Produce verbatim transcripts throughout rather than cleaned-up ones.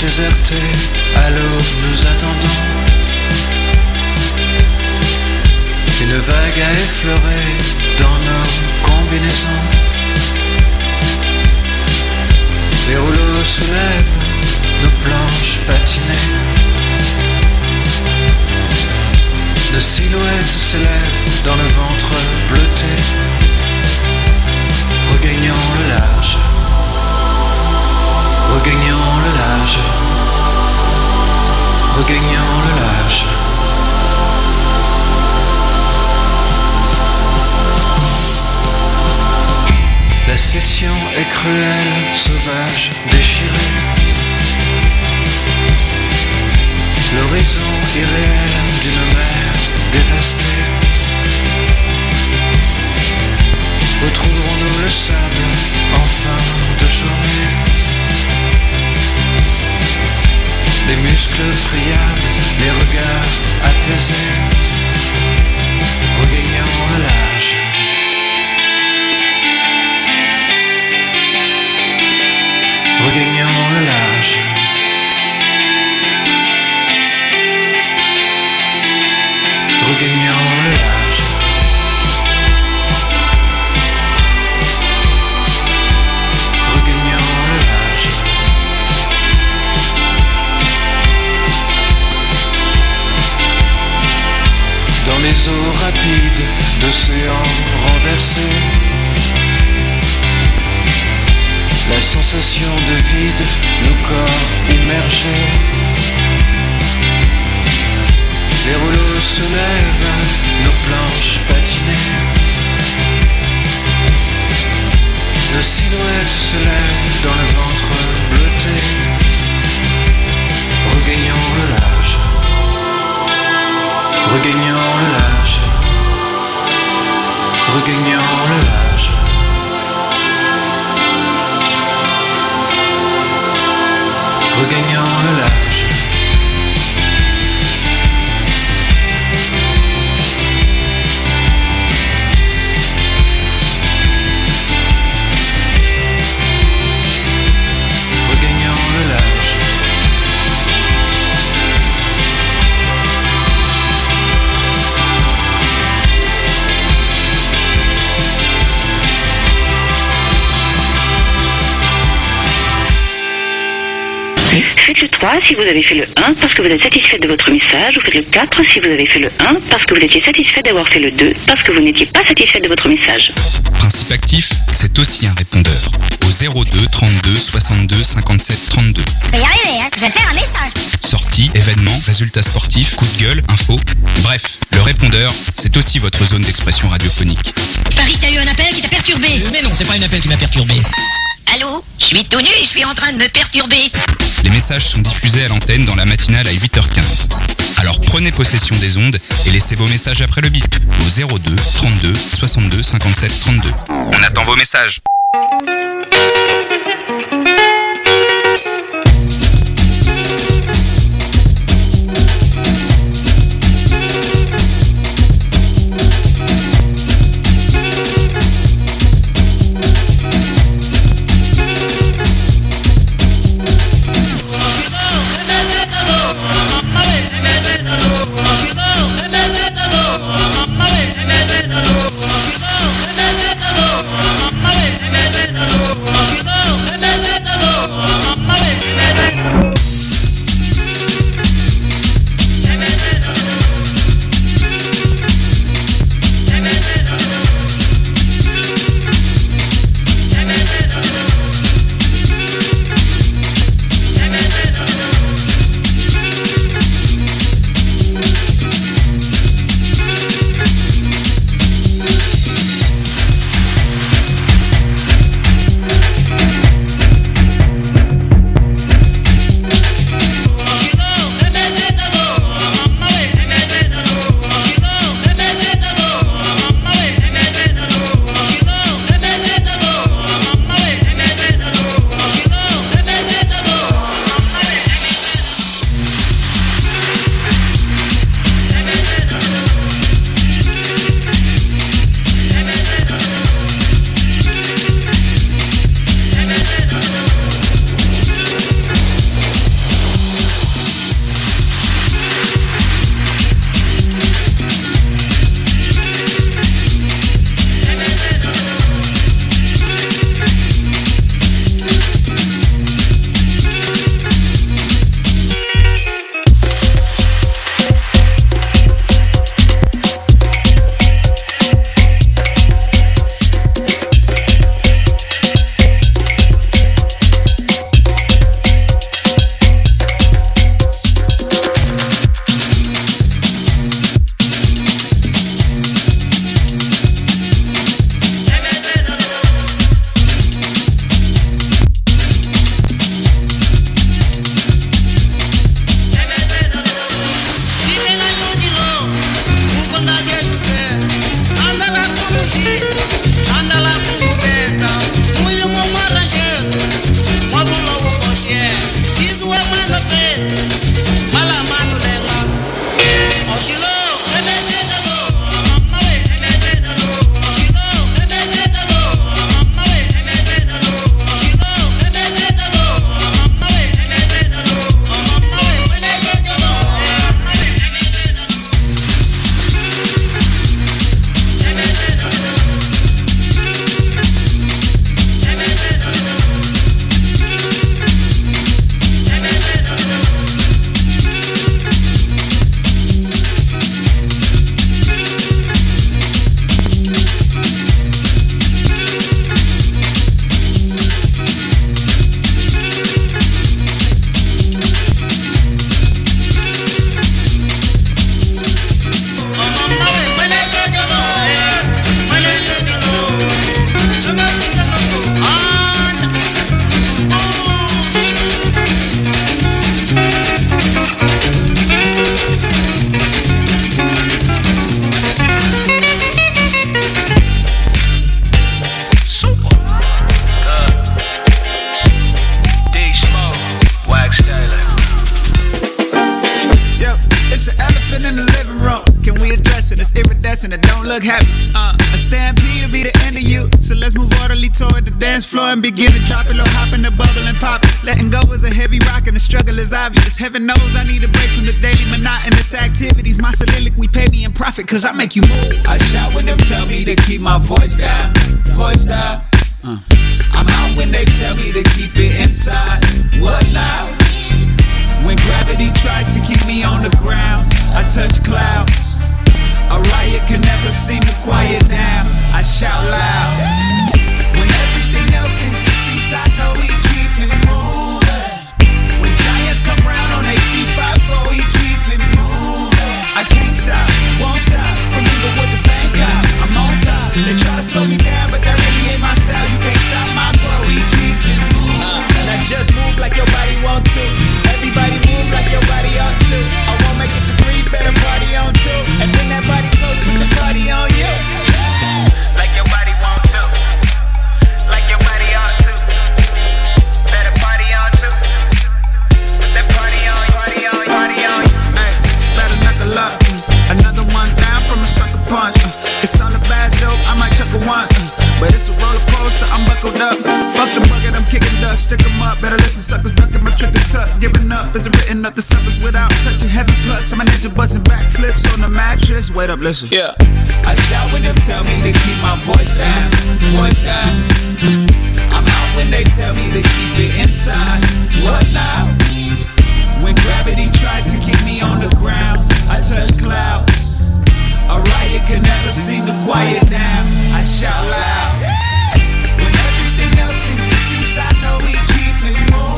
désertés, à l'aube nous attendons. Une vague a effleuré dans nos combinaisons. Les rouleaux soulèvent nos planches patinées. Nos silhouettes s'élèvent dans le ventre bleuté. Regagnons le large. Regagnons le large. Regagnons le large. La session est cruelle, sauvage, déchirée. L'horizon irréel d'une mer dévastée. Retrouverons-nous le sable en fin de journée? Les muscles friables, les regards apaisés. Regagnons le large. Regagnons le large. Regagnons le large. Regagnons le large. Dans les eaux rapides d'océans renversés, la sensation de vide, nos corps immergés. Les rouleaux soulèvent nos planches patinées. Nos silhouettes se lèvent dans le ventre bleuté. Regagnons le large. Regagnons le large. Regagnons le large. Regagnons le large. Regagnons le large. Faites le trois si vous avez fait le un parce que vous êtes satisfait de votre message, ou faites le quatre si vous avez fait le un parce que vous étiez satisfait d'avoir fait le deux parce que vous n'étiez pas satisfait de votre message. Principe actif, c'est aussi un répondeur. Au zéro deux trente-deux soixante-deux cinquante-sept trente-deux. Je vais y arriver, hein. Je vais faire un message. Sorties, événements, résultats sportifs, coups de gueule, infos. Bref, le répondeur, c'est aussi votre zone d'expression radiophonique. Paris, t'as eu un appel qui t'a perturbé. Mais non, c'est pas un appel qui m'a perturbé. Allô? Je suis tout nu et je suis en train de me perturber. Les messages sont diffusés à l'antenne dans la matinale à huit heures quinze. Alors prenez possession des ondes et laissez vos messages après le bip au zéro deux trente-deux soixante-deux cinquante-sept trente-deux. On attend vos messages. She knows. look happy. Uh, a stampede to be the end of you. So let's move orderly toward the dance floor and begin to drop it low, hop in the bubble and pop it. Letting go is a heavy rock and the struggle is obvious. Heaven knows I need a break from the daily monotonous activities. My soliloquy pay me in profit cause I make you move. I shout when them tell me to keep my voice down, voice down. Uh. I'm out when they tell me to keep it inside. What now? When gravity tries to keep me on the ground, I touch clouds. A riot can never seem to quiet down. I shout loud. When everything else seems to cease, I know we keep it moving. When giants come round on their feet, five four, we keep it moving. I can't stop, won't stop, from even with the bank out. I'm on top. They try to slow me down, but that really ain't my style. You can't stop my glow, we keep it moving. Uh, and I just move like your body want to. Everybody move like your body ought to. I won't make it to three, better party on two. And bring that body close, put the party on you. Like your body want to. Like your body ought to. Better party on two. Put that party on, party on, party on. Hey, better knuckle up. Another one down from a sucker punch. It's all a bad joke, I might chuckle once. But it's a roller coaster, I'm buckled up. Fuck the bucket, I'm kicking dust. Stick 'em up, better listen, suckers. Ducking my trick and tuck. Giving up isn't written up the suckers without touching heavy plus. I'm a ninja busting backflips on the mattress. Wait up, listen. Yeah. I shout when them tell me to keep my voice down, voice down. I'm out when they tell me to keep it inside. What now? When gravity tries to keep me on the ground, I touch clouds. A riot can never seem to quiet down. I shout loud. When everything else seems to cease, I know we keep it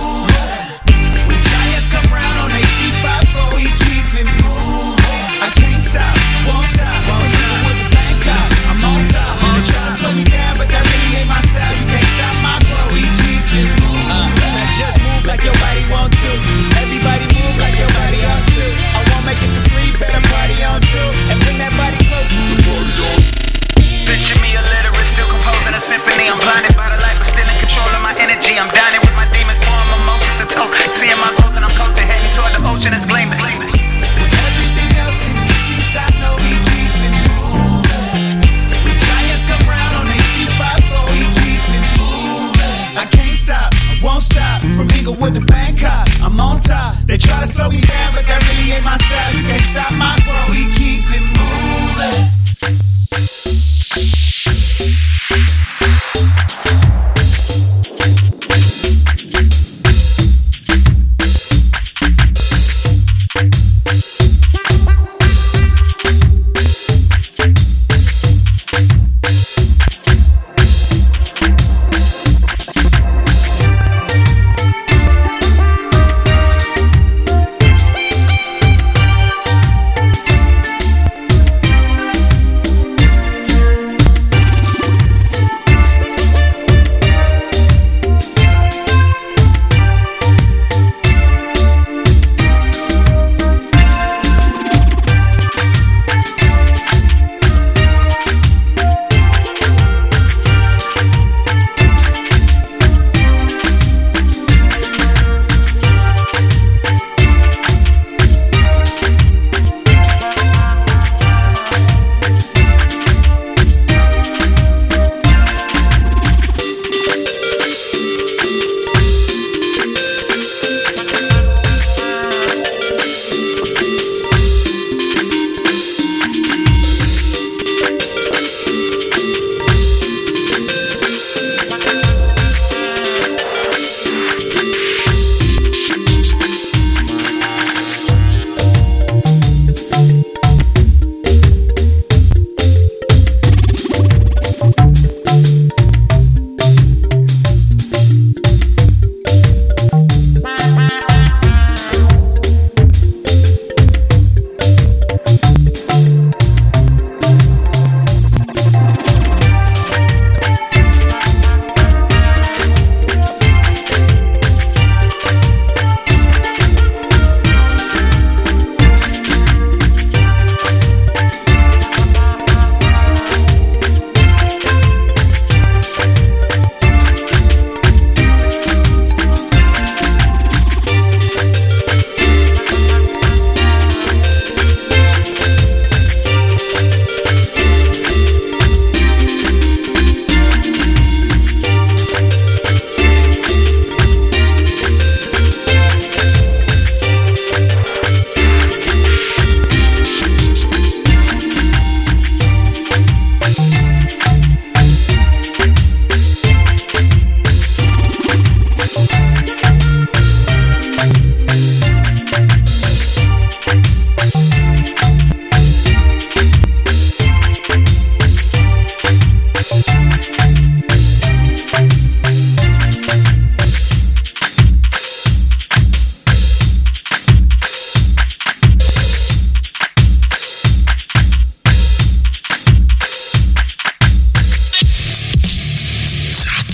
moving. When giants come round on their feet, five four, we keep it moving. I can't stop, won't stop, won't stop with the bank out. I'm on top. They try to slow me down, but that really ain't my style. You can't stop my glow, we keep it moving. Uh, now just move like your body want to. Everybody move like your body ought to. I won't make it to three, better party on two. And bring that body close, put the party on. Picture me illiterate, still composing a symphony. I'm blinded by the light, but still in control of my energy. I'm dining with my demons, pouring mimosas to toast. Seeing my growth and I'm coasting, heading toward the ocean, it's gleaming. When everything else seems to cease, I know we keep it moving. When giants come round on their feet, five four, we keep it moving. I can't stop, I won't stop, from Inglewood to Bangkok, I'm on top. They try to slow me down, but that really ain't my style. You can't stop my growth, we keep it moving.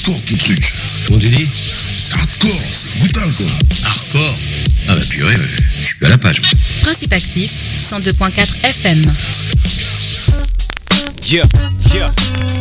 fort ton truc. Comment tu dis? C'est hardcore, c'est brutal quoi. Hardcore? Ah bah purée, je suis plus à la page. Principe actif, cent deux point quatre F M. Yeah, yeah.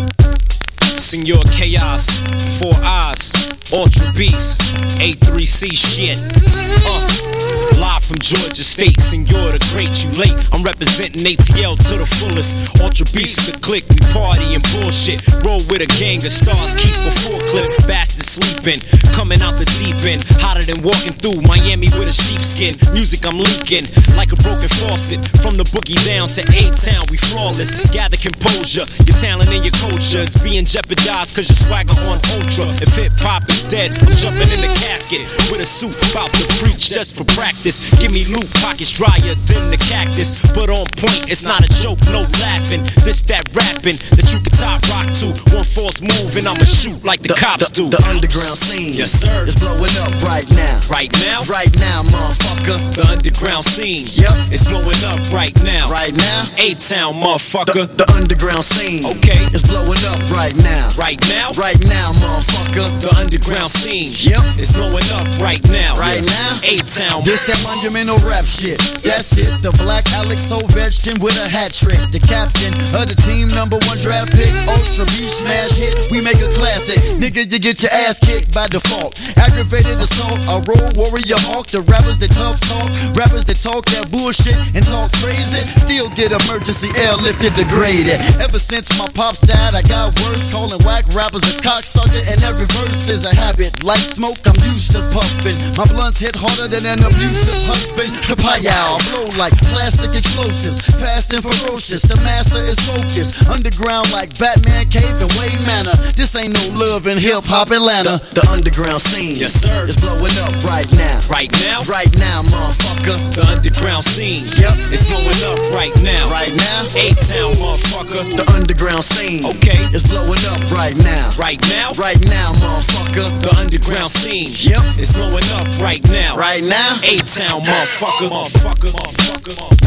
Senor Chaos, Four Eyes, Ultra Beast, A three C shit. Uh, live from Georgia State, Senor the Great, you late. I'm representing A T L to the fullest. Ultra Beast, the click, we party and bullshit. Roll with a gang of stars, keep a full clip. Bastard sleeping, coming out the deep end. Hotter than walking through Miami with a sheepskin. Music I'm leaking like a broken faucet. From the boogie down to A-Town, we flawless. Gather composure, your talent and your culture is being jeopardized cause your swagger on ultra. If hip-hop is dead, I'm jumping in the casket with a suit about to preach just for practice. Give me loot, pockets drier than the cactus. But on point, it's not a joke, no laughing. This that rapping that you can top rock to. One false move and I'ma shoot like the, the cops the, do. The underground scene, yes sir, it's blowing up right now. Right now? Right now, motherfucker. The underground scene, yep, it's blowing up right now. Right now? A-Town, motherfucker. The, the underground scene, okay, it's blowing up right now. Right now? Right now, motherfucker. The underground scene, yep, it's blowing up right now. Right yeah. now? A-Town. This that monumental rap shit. That's it. The black Alex Ovechkin with a hat trick. The captain of the team, number one draft pick. Ultra Beast smash hit. We make a classic. Nigga, you get your ass kicked by default. Aggravated assault, a road warrior hawk. The rappers that tough talk, rappers that talk that bullshit and talk crazy, still get emergency airlifted, degraded. Ever since my pops died, I got worse. Calling whack rappers a cocksucker, and every verse is a habit. Like smoke, I'm used to puffing. My blunts hit harder than an abusive husband. Kapaya, I blow like plastic explosives, fast and ferocious. The master is focused, underground like Batman Cave and Wayne Manor. This ain't no love in hip hop Atlanta. The, the underground scene, yes sir, it's blowing up right now. Right now? Right now, motherfucker. The underground scene, yep, it's blowing up right now. Right now? A-Town, motherfucker. The underground scene, okay, it's blowing up right now. Right now? Right now, motherfucker. The underground scene, yep, it's blowing up right now. Right now? A-Town, motherfucker, motherfucker, motherfucker, motherfucker.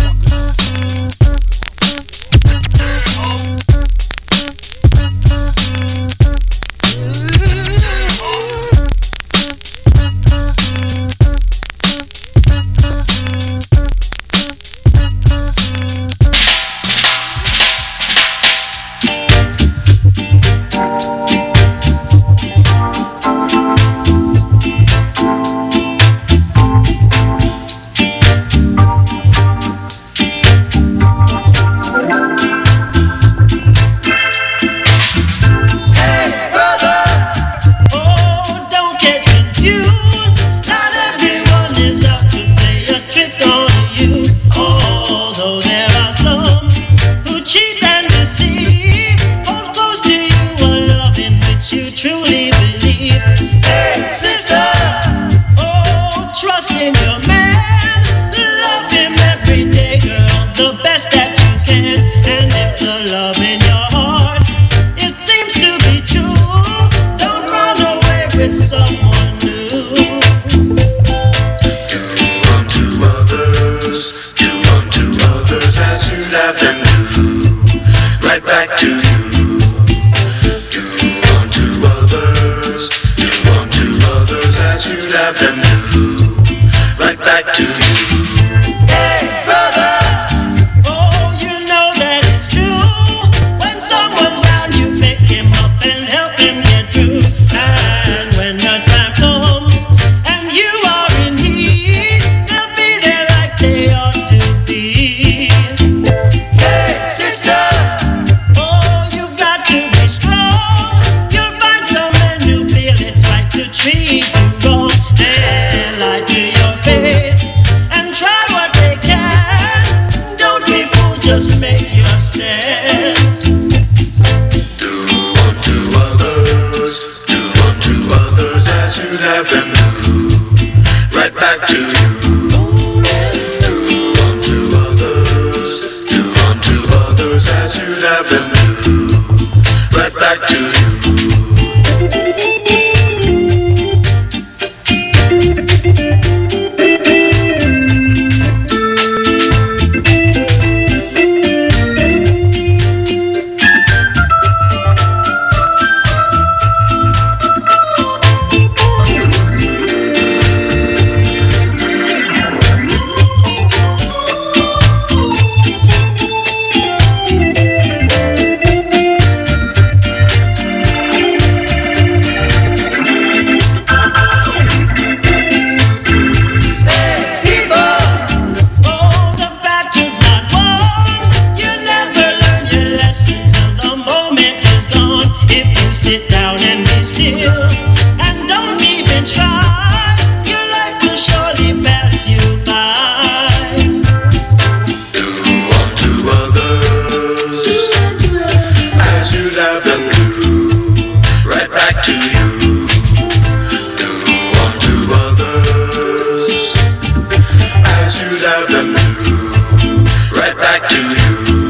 sit down and be still, and don't even try. Your life will surely pass you by. Do unto others as you'd have them do, right back to you. Do unto others as you'd have them do, right back to you.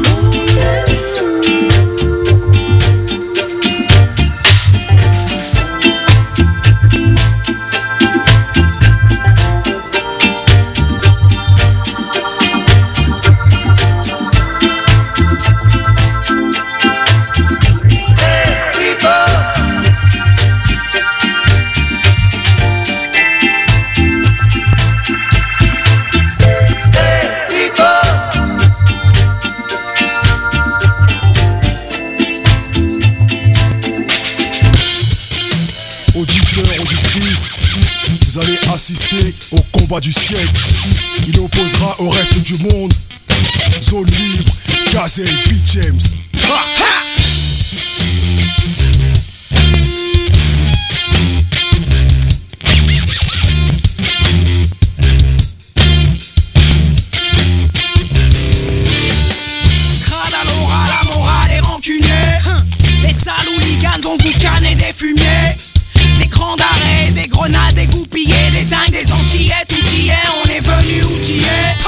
Assister au combat du siècle. Il opposera au reste du monde. Zone libre, Gazelle, B. James. Ha, ha! Crade à l'oral, la morale est rancunier. Les sales hooligans vont vous canner des fumiers. Des crans d'arrêt, des grenades dégoupillées, des dingues, des antillettes outillées, on est venu outiller.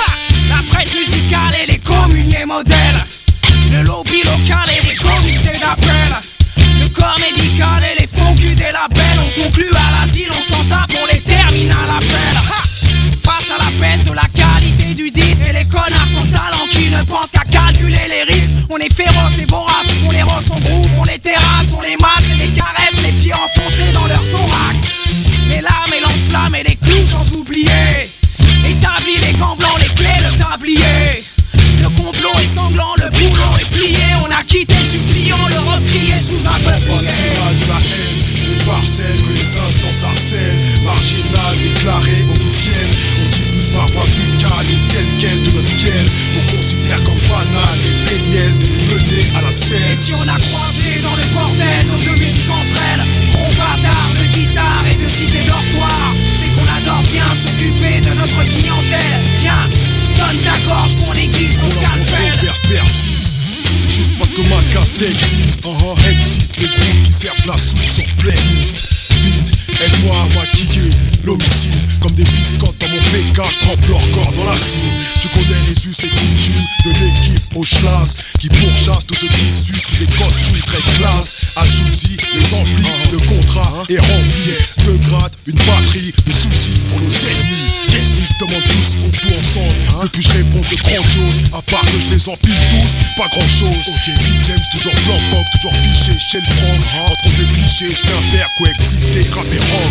La presse musicale et les communiers modèles, le lobby local et les comités d'appel, le corps médical et les faux culs des labels. On conclut à l'asile, on s'en tape, on les termine à l'appel. Face à la baisse de la qualité du disque et les connards sans talent qui ne pensent qu'à calculer les risques. On est féroce et vorace, on les rosse en groupe, on les terrasse, on les masse et les caresse, les pieds enfoncés dans leur thorax. Les lames et lance-flammes et les clous sans oublier. Établis les gants blancs, les clés, le tablier. Le complot est sanglant, le boulot est plié. On a quitté suppliant, le recrié sous un peu de la haine, les parcelles que les instances harcèlent, marginal, déclaré, officiel. On dit tous par voie buccale et tel quel de notre quel. On considère comme banal les péniels de les mener à la stèle. Et si on a croisé dans le bordel nos deux musiques entre elles, gros bâtard de guitare et de cité dortoir, c'est qu'on adore bien s'occuper de notre clientèle. Tiens, donne ta gorge qu'on aiguise ton scalpel. Persiste, juste parce que ma caste existe. uh-huh. Exit les groupes qui servent la soupe sur playlist. Vide, aide-moi à maquiller l'homicide. Comme des biscottes dans mon P K, je trempe leur corps dans l'acide. Tu connais les us et coutumes de l'équipe au schlass, qui pourchasse tous ceux qui sucent sous des costumes très classe. Ajoute-y les amplis, le contrat est rempli. Yes, deux grades, une batterie, des soucis pour nos ennemis. Yes, ils se demandent tous qu'on tout ensemble. Que puis-je répondre de grandiose, à part que je les empile tous, pas grand chose. Ok, B. James, toujours blanc pop, toujours piché chez le prog. Entre deux clichés, je viens faire coexister, rap et rock.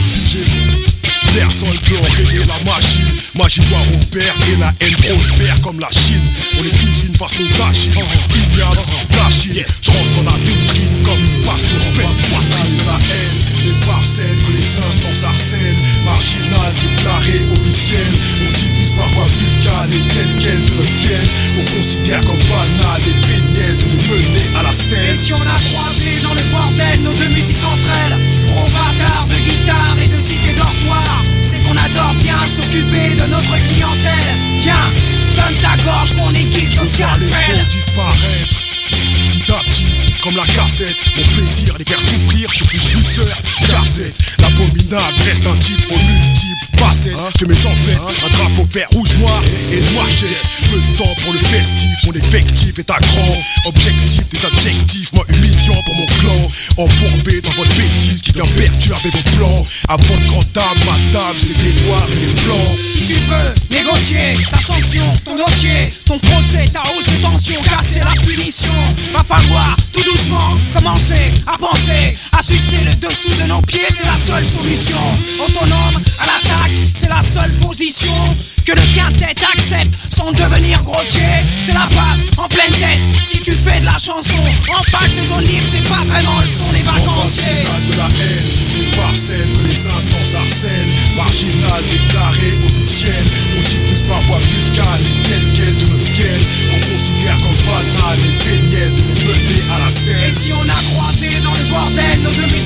Personne peut enrayer la machine. Magie doit opère et la haine prospère comme la Chine. On les cuisine façon d'agir, ignoble, d'agir. Yes, je rentre dans la vitrine comme une passe au spence. De la haine, les parcelles que les instances harcèlent, marginal, déclaré, officiel. On divise par voie buccale et tel quel de notre quel. On considère comme banal les péniels de nous mener à la stèle. Et si on a croisé dans le bordel nos deux musiques entre elles, gros bâtard de guitare et de cité dortoir, c'est qu'on adore bien s'occuper de notre clientèle. Tiens, donne ta gorge qu'on aiguise nos scalpels. Les faux disparaître petit à petit, comme la cassette. Mon plaisir, les faire souffrir, je suis plus jouisseur. Cassette, l'abominable reste un type aux multiples facettes. Hein? Je mes emplettes, hein? Un drapeau vert, rouge, noir et noir geste. Peu de temps pour le festif, mon effectif est à grand. Objectif des adjectifs, moi humiliant pour mon clan. Embourbé dans votre bêtise qui vient perturber vos plans. À votre grande table, ma table, c'est des noirs et des blancs. Si tu veux négocier ta sanction, ton dossier, ton procès, ta hausse de tension, casser la punition, va falloir tout doucement commencer à penser, à sucer le dessous de nos pieds, c'est la seule solution. Autonome à l'attaque, c'est la seule position que le quintet accepte sans devenir grossier. C'est la base en pleine tête. Si tu fais de la chanson en page des zones libres, c'est pas vraiment le son des vacanciers. De la haine, les parcelles que les instances harcèlent, marginal, déclaré, officiel. On diffuse par voie buccale, tel quel de notre quel. On considère comme banal les péniels de nous mener à la stèle. Et si on a croisé dans le bordel nos deux musiques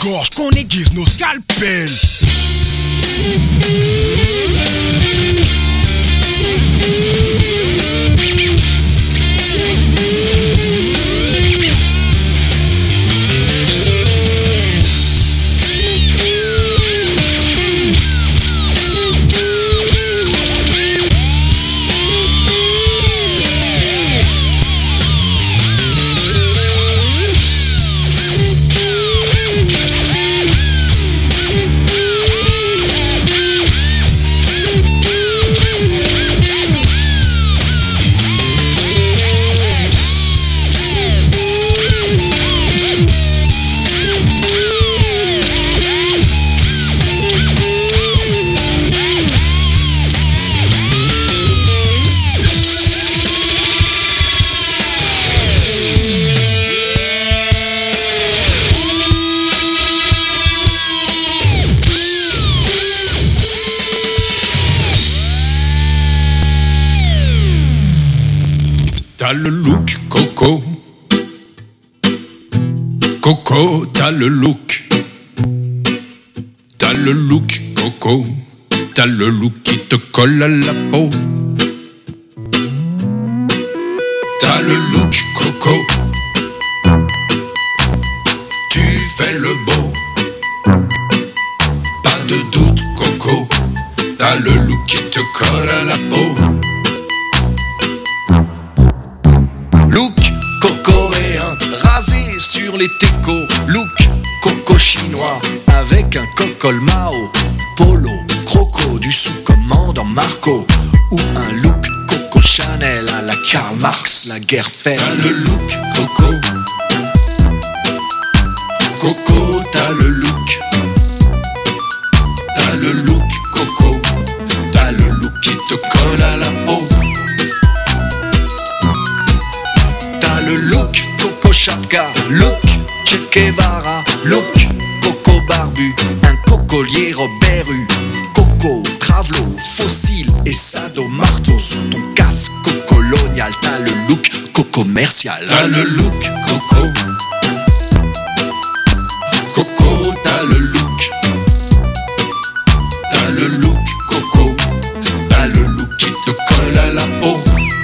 gorge, qu'on aiguise nos scalpels. T'as le look, Coco. Coco, t'as le look. T'as le look, Coco. T'as le look qui te colle à la peau. T'as le look, Coco. Tu fais le beau. Pas de doute, Coco. T'as le look qui te colle à la peau. Look cocoréen, rasé sur les técos. Look coco chinois, avec un cocol Mao. Polo, croco, du sous-commandant Marco. Ou un look coco Chanel à la Karl Marx, la guerre fait. T'as le look coco. Coco, t'as le look. T'as le look coco. T'as le look qui te colle à la peau. Le look Coco Chapka, look Che Guevara, look Coco Barbu, un cocolier Robert Hue, Coco, Travelo, fossile et sado marteau sous ton casque colonial. T'as le look Coco commercial. T'as le look Coco. Coco, t'as le look. T'as le look Coco. T'as le look qui te colle à la peau.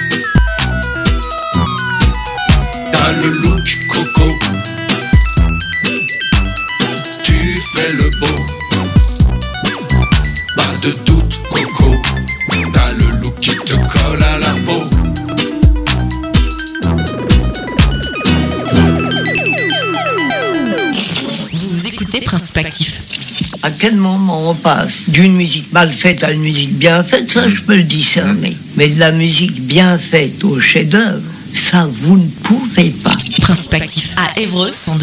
T'as le look Coco. Tu fais le beau. Pas de doute Coco. T'as le look qui te colle à la peau. Vous écoutez Principe Actif. À quel moment on passe d'une musique mal faite à une musique bien faite, ça je peux le discerner. Mais de la musique bien faite au chef-d'œuvre, ça vous ne pouvez pas. Principe Actif à Évreux, cent deux.